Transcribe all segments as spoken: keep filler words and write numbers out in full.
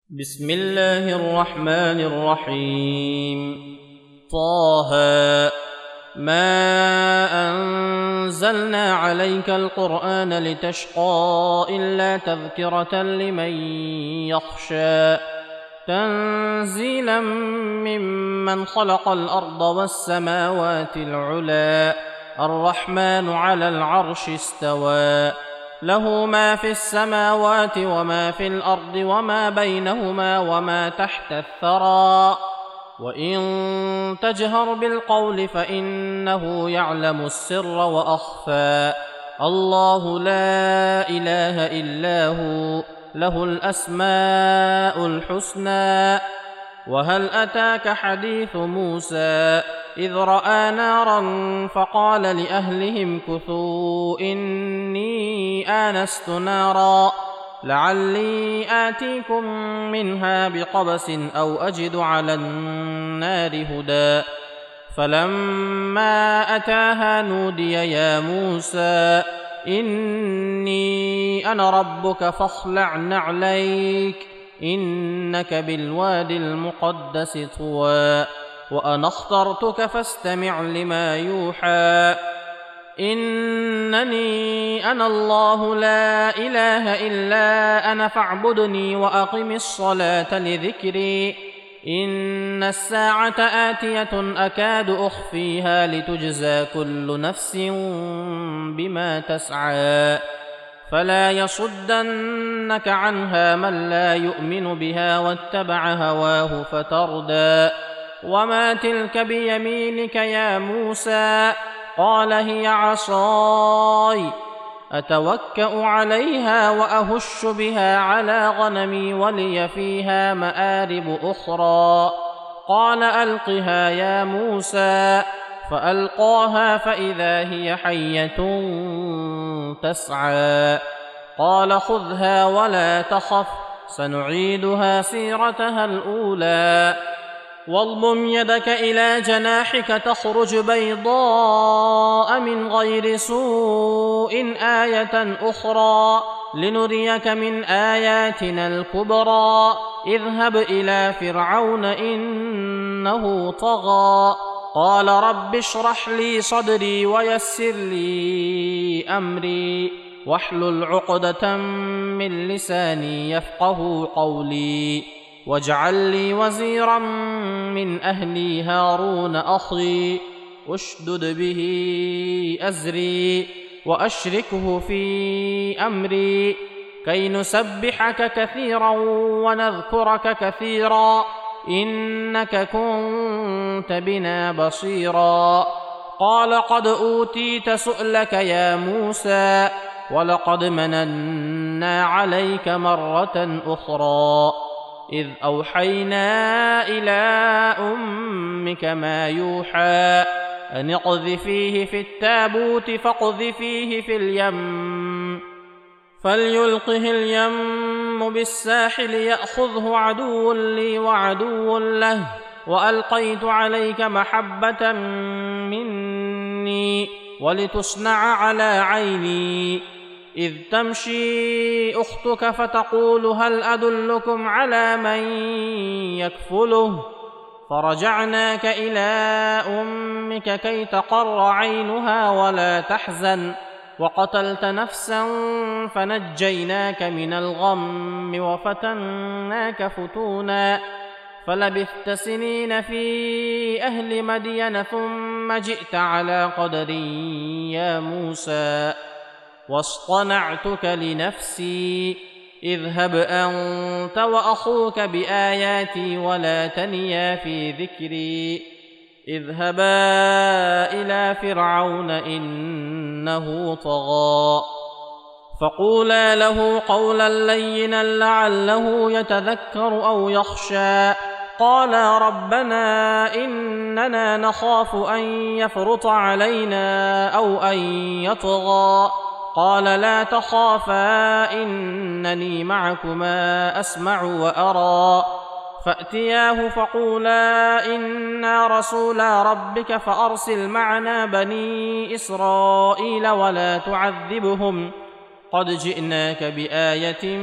بسم الله الرحمن الرحيم. طه ما أنزلنا عليك القرآن لتشقى إلا تذكرة لمن يخشى تنزيلا ممن خلق الأرض والسماوات العلى الرحمن على العرش استوى له ما في السماوات وما في الأرض وما بينهما وما تحت الثرى وإن تجهر بالقول فإنه يعلم السر وأخفى الله لا إله إلا هو له الأسماء الحسنى. وهل أتاك حديث موسى إذ رأى نارا فقال لأهلهم كثوا إني آنست نارا لعلي آتيكم منها بقبس أو أجد على النار هدى فلما أتاها نودي يا موسى إني أنا ربك فاخلع نعليك إنك بالوادي المقدس طوى وأنا اخترتك فاستمع لما يوحى إنني أنا الله لا إله إلا أنا فاعبدني وأقم الصلاة لذكري إن الساعة آتية أكاد أخفيها لتجزى كل نفس بما تسعى فلا يصدنك عنها من لا يؤمن بها واتبع هواه فتردى وما تلك بيمينك يا موسى قال هي عصاي أتوكأ عليها وأهش بها على غنمي ولي فيها مآرب أخرى قال ألقها يا موسى فألقاها فإذا هي حية تسعى قال خذها ولا تخف سنعيدها سيرتها الأولى واضمم يدك إلى جناحك تخرج بيضاء من غير سوء آية أخرى لنريك من آياتنا الكبرى اذهب إلى فرعون إنه طغى قال رب اشرح لي صدري ويسر لي أمري واحلل عقدة من لساني يفقه قولي واجعل لي وزيرا من أهلي هارون أخي اشدد به أزري وأشركه في أمري كي نسبحك كثيرا ونذكرك كثيرا إنك كنت بنا بصيرا قال قد أوتيت سؤلك يا موسى ولقد مننا عليك مرة أخرى إذ أوحينا إلى أمك ما يوحى أن اقذفيه في التابوت فاقذفيه في اليم فليلقه اليم بالساحل يأخذه عدو لي وعدو له وألقيت عليك محبة مني ولتصنع على عيني إذ تمشي أختك فتقول هل أدلكم على من يكفله فرجعناك إلى أمك كي تقر عينها ولا تحزن وقتلت نفسا فنجيناك من الغم وفتناك فتونا فلبثت سنين في أهل مدين ثم جئت على قدر يا موسى واصطنعتك لنفسي اذهب أنت وأخوك بآياتي ولا تنيا في ذكري اذهبا إلى فرعون إنه طغى فقولا له قولا لينا لعله يتذكر أو يخشى قالا ربنا إننا نخاف أن يفرط علينا أو أن يطغى قال لا تخافا إنني معكما أسمع وأرى فأتياه فقولا إنا رسولا ربك فأرسل معنا بني إسرائيل ولا تعذبهم قد جئناك بآية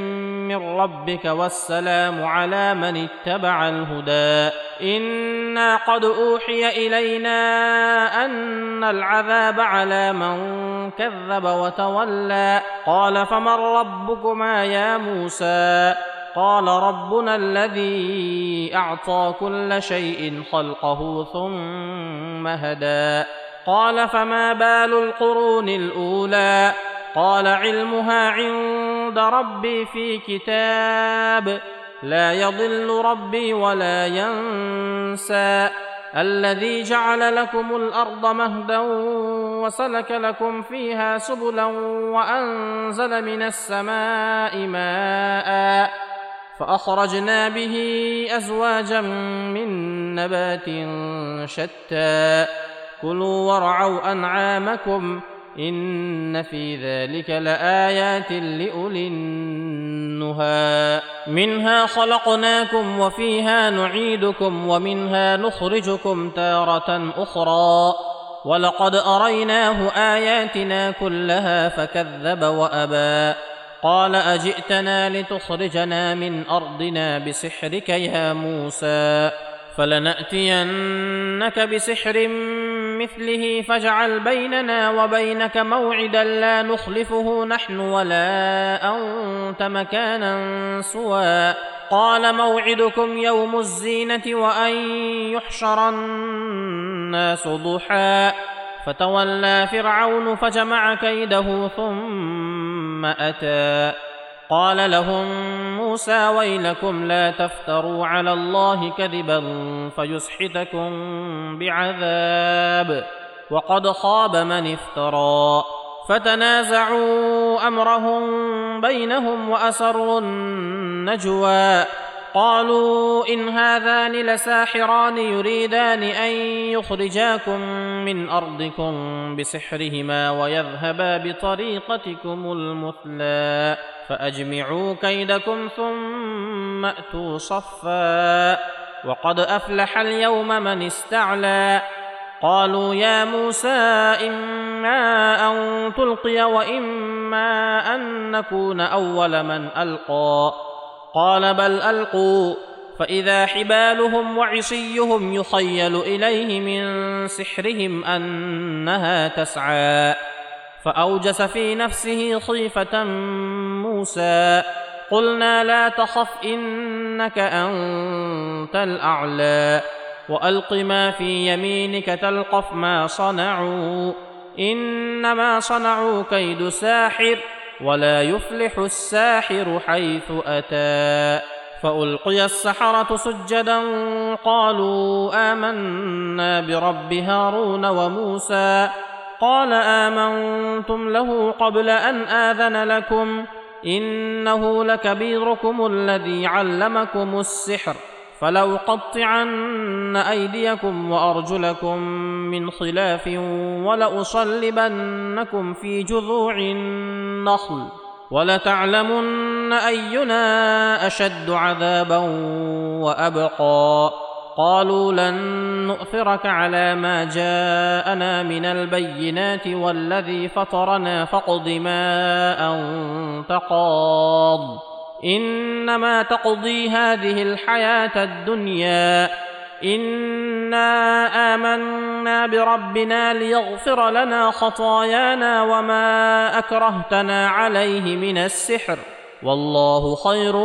من ربك والسلام على من اتبع الهدى إنا قد أوحي إلينا أن العذاب على من كذب وتولى قال فمن ربكما يا موسى قال ربنا الذي أعطى كل شيء خلقه ثم هدى قال فما بال القرون الأولى قال علمها عند ربي في كتاب لا يضل ربي ولا ينسى الذي جعل لكم الأرض مهدا وسلك لكم فيها سبلا وأنزل من السماء ماء فأخرجنا به أزواجا من نبات شتى كلوا وارعوا أنعامكم إن في ذلك لآيات لأولي النهى منها خلقناكم وفيها نعيدكم ومنها نخرجكم تارة أخرى ولقد أريناه آياتنا كلها فكذب وأبى قال أجئتنا لتخرجنا من أرضنا بسحرك يا موسى فلنأتينك بسحر مثله فاجعل بيننا وبينك موعدا لا نخلفه نحن ولا أنت مكانا سوى قال موعدكم يوم الزينة وأن يحشر الناس ضحى فتولى فرعون فجمع كيده ثم أتى قال لهم موسى ويلكم لا تفتروا على الله كذبا فيسحتكم بعذاب وقد خاب من افترى فتنازعوا أمرهم بينهم وأسروا النجوى قالوا إن هذان لساحران يريدان أن يخرجاكم من أرضكم بسحرهما ويذهبا بطريقتكم المثلى فأجمعوا كيدكم ثم أتوا صفا وقد أفلح اليوم من استعلى قالوا يا موسى إما أن تلقي وإما أن نكون أول من ألقى قال بل ألقوا فإذا حبالهم وعصيهم يخيل إليه من سحرهم أنها تسعى فأوجس في نفسه خيفة موسى قلنا لا تخف إنك أنت الأعلى وألق ما في يمينك تلقف ما صنعوا إنما صنعوا كيد ساحر ولا يفلح الساحر حيث أتى فألقي السحرة سجدا قالوا آمنا برب هارون وموسى قال آمنتم له قبل أن آذن لكم إنه لكبيركم الذي علمكم السحر فلأقطعن أيديكم وأرجلكم من خلاف ولأصلبنكم في جذوع النخل ولتعلمن أينا أشد عذابا وأبقى قالوا لن نؤثرك على ما جاءنا من البينات والذي فطرنا فاقض ما أنت قاض إنما تقضي هذه الحياة الدنيا إنا آمنا بربنا ليغفر لنا خطايانا وما أكرهتنا عليه من السحر والله خير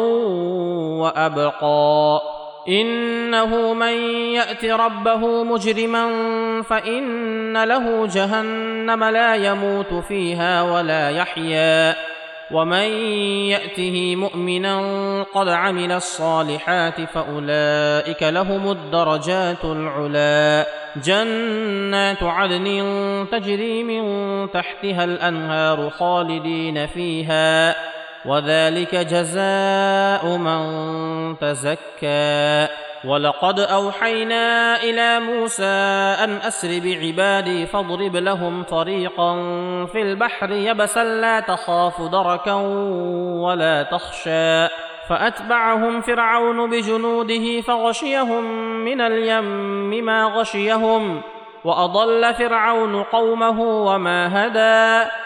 وأبقى إنه من يأت ربه مجرما فإن له جهنم لا يموت فيها ولا يحيا ومن يأته مؤمنا قد عمل الصالحات فأولئك لهم الدرجات العلا جنات عدن تجري من تحتها الأنهار خالدين فيها وذلك جزاء من تزكى ولقد أوحينا إلى موسى أن أسر بعبادي فاضرب لهم طريقا في البحر يبسا لا تخاف دركا ولا تخشى فأتبعهم فرعون بجنوده فغشيهم من اليم ما غشيهم وأضل فرعون قومه وما هدى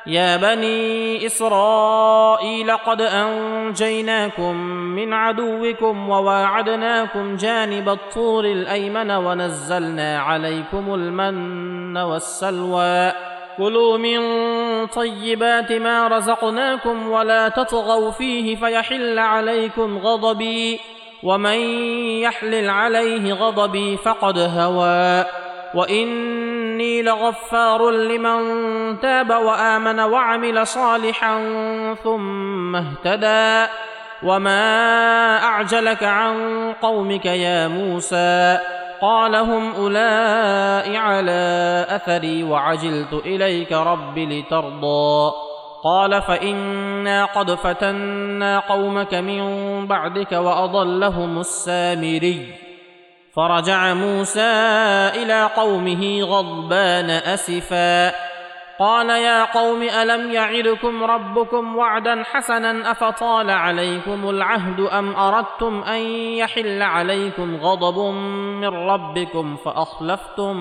يا بني إسرائيل قد أنجيناكم من عدوكم وواعدناكم جانب الطور الأيمن ونزلنا عليكم المن والسلوى كلوا من طيبات ما رزقناكم ولا تطغوا فيه فيحل عليكم غضبي ومن يحلل عليه غضبي فقد هوى وإني لغفار لمن تاب وآمن وعمل صالحا ثم اهتدى وما أعجلك عن قومك يا موسى قال هم أولئك على أثري وعجلت إليك رب لترضى قال فإنا قد فتنا قومك من بعدك وأضلهم السامري فرجع موسى إلى قومه غضبان أسفا قال يا قوم ألم يعدكم ربكم وعدا حسنا أفطال عليكم العهد أم أردتم أن يحل عليكم غضب من ربكم فأخلفتم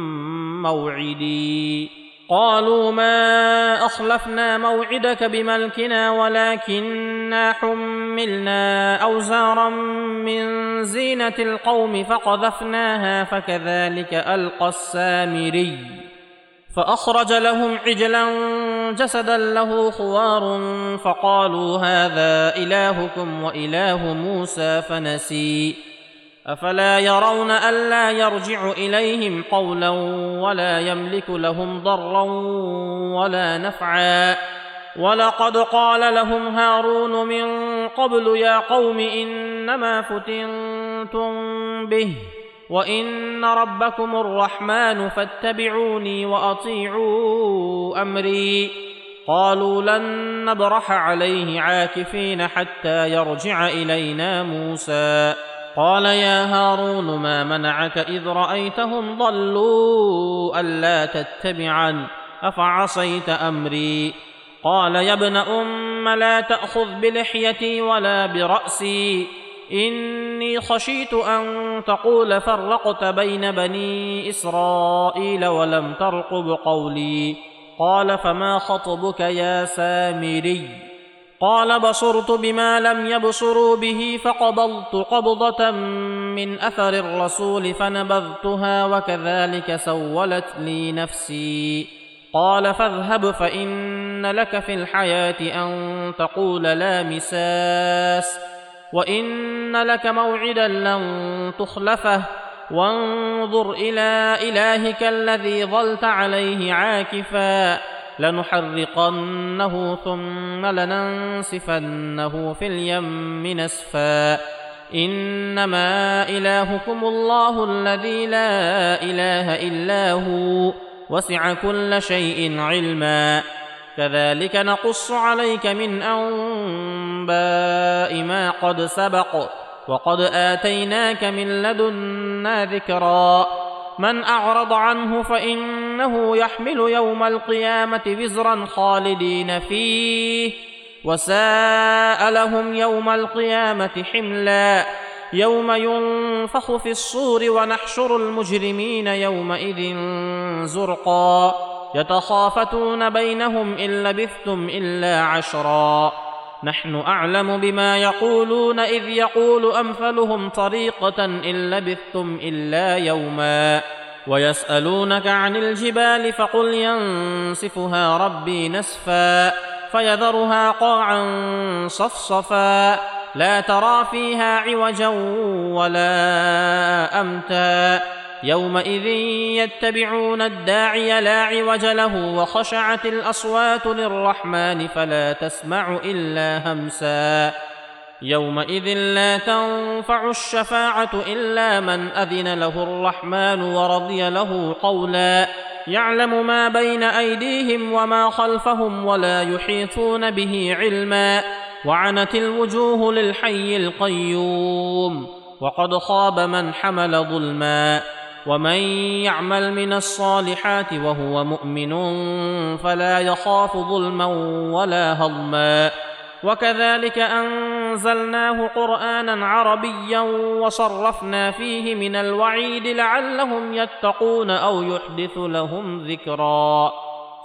موعدي قالوا ما أخلفنا موعدك بملكنا ولكننا حملنا أوزارا من زينة القوم فقذفناها فكذلك ألقى السامري فأخرج لهم عجلا جسدا له خوار فقالوا هذا إلهكم وإله موسى فنسي أفلا يرون ألا يرجع إليهم قولا ولا يملك لهم ضرا ولا نفعا ولقد قال لهم هارون من قبل يا قوم إنما فتنتم به وإن ربكم الرحمن فاتبعوني وأطيعوا أمري قالوا لن نبرح عليه عاكفين حتى يرجع إلينا موسى قال يا هارون ما منعك إذ رأيتهم ضلوا ألا تتبعن أفعصيت أمري قال يا ابن أم لا تأخذ بلحيتي ولا برأسي إني خشيت أن تقول فرقت بين بني إسرائيل ولم ترقب قولي قال فما خطبك يا سامري قال بصرت بما لم يبصروا به فقبضت قبضة من أثر الرسول فنبذتها وكذلك سولت لي نفسي قال فاذهب فإن لك في الحياة أن تقول لا مساس وإن لك موعدا لن تخلفه وانظر إلى إلهك الذي ظلت عليه عاكفا لنحرقنه ثم لننسفنه في اليم نسفا إنما إلهكم الله الذي لا إله إلا هو وسع كل شيء علما كذلك نقص عليك من أنباء ما قد سبق وقد آتيناك من لدنا ذكرا من أعرض عنه فإنه يحمل يوم القيامة وزرا خالدين فيه وساء لهم يوم القيامة حملا يوم ينفخ في الصور ونحشر المجرمين يومئذ زرقا يتخافتون بينهم إن لبثتم إلا عشرا نحن أعلم بما يقولون إذ يقول أمثلهم طريقة إن لبثتم إلا يوما ويسألونك عن الجبال فقل ينسفها ربي نسفا فيذرها قاعا صفصفا لا ترى فيها عوجا ولا أمتا يومئذ يتبعون الداعي لا عوج له وخشعت الأصوات للرحمن فلا تسمع إلا همسا يومئذ لا تنفع الشفاعة إلا من أذن له الرحمن ورضي له قولا يعلم ما بين أيديهم وما خلفهم ولا يحيطون به علما وعنت الوجوه للحي القيوم وقد خاب من حمل ظلما ومن يعمل من الصالحات وهو مؤمن فلا يخاف ظلما ولا هضما وكذلك أنزلناه قرآنا عربيا وصرفنا فيه من الوعيد لعلهم يتقون أو يحدث لهم ذكرا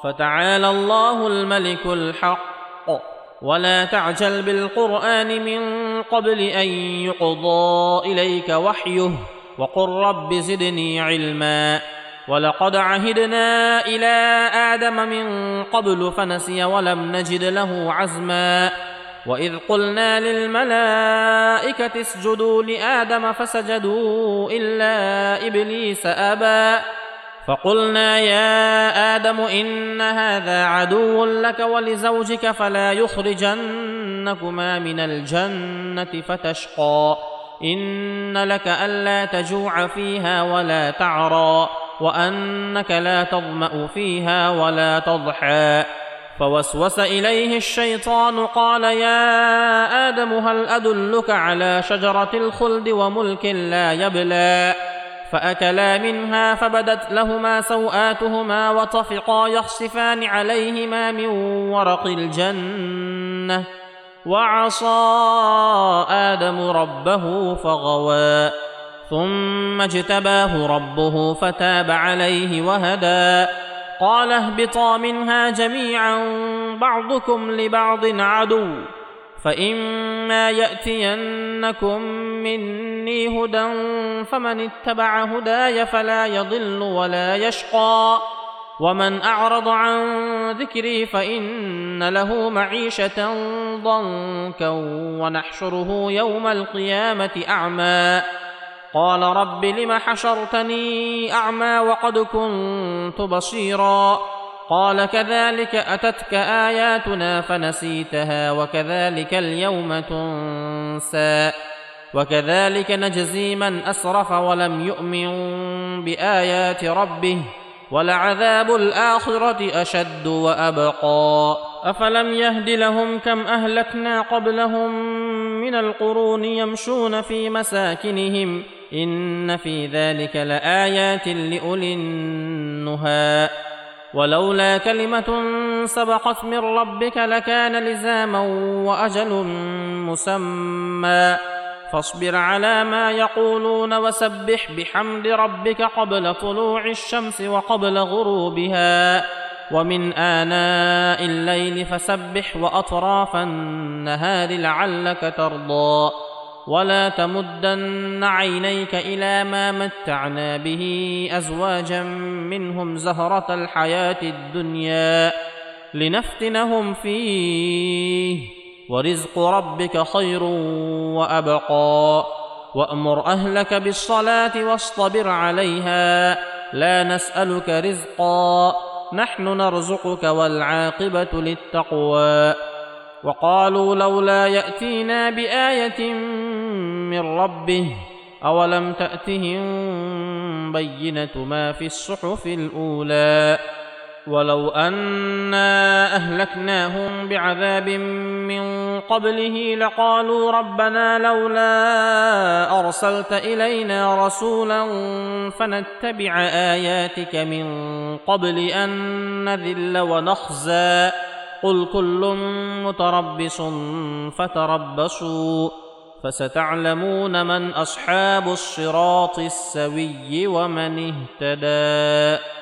فتعالى الله الملك الحق ولا تعجل بالقرآن من قبل أن يقضى إليك وحيه وقل رب زدني علما ولقد عهدنا إلى آدم من قبل فنسي ولم نجد له عزما وإذ قلنا للملائكة اسجدوا لآدم فسجدوا إلا إبليس أبى فقلنا يا آدم إن هذا عدو لك ولزوجك فلا يخرجنكما من الجنة فتشقى إن لك ألا تجوع فيها ولا تعرى وأنك لا تظمأ فيها ولا تضحى فوسوس إليه الشيطان قال يا آدم هل أدلك على شجرة الخلد وملك لا يبلى فأكلا منها فبدت لهما سوآتهما وطفقا يخصفان عليهما من ورق الجنة وعصى آدم ربه فغوى ثم اجتباه ربه فتاب عليه وهدى قال اهبطا منها جميعا بعضكم لبعض عدو فإما يأتينكم مني هدى فمن اتبع هداي فلا يضل ولا يشقى ومن أعرض عن ذكري فإن له معيشة ضنكا ونحشره يوم القيامة أعمى قال رب لم حشرتني أعمى وقد كنت بصيرا قال كذلك أتتك آياتنا فنسيتها وكذلك اليوم تنسى وكذلك نجزي من أسرف ولم يؤمن بآيات ربه ولعذاب الآخرة أشد وأبقى أفلم يهد لهم كم أهلكنا قبلهم من القرون يمشون في مساكنهم إن في ذلك لآيات لأولي النهى ولولا كلمة سبقت من ربك لكان لزاما وأجل مسمى فاصبر على ما يقولون وسبح بحمد ربك قبل طلوع الشمس وقبل غروبها ومن آناء الليل فسبح وأطراف النهار لعلك ترضى ولا تمدن عينيك إلى ما متعنا به أزواجا منهم زهرة الحياة الدنيا لنفتنهم فيه ورزق ربك خير وأبقى وأمر أهلك بالصلاة واصطبر عليها لا نسألك رزقا نحن نرزقك والعاقبة للتقوى وقالوا لولا يأتينا بآية من ربه أولم تأتهم بينة ما في الصحف الأولى ولو أنا أهلكناهم بعذاب من قبله لقالوا ربنا لولا أرسلت إلينا رسولا فنتبع آياتك من قبل أن نذل ونخزى قل كل متربص فتربصوا فستعلمون من أصحاب الصراط السوي ومن اهتدى.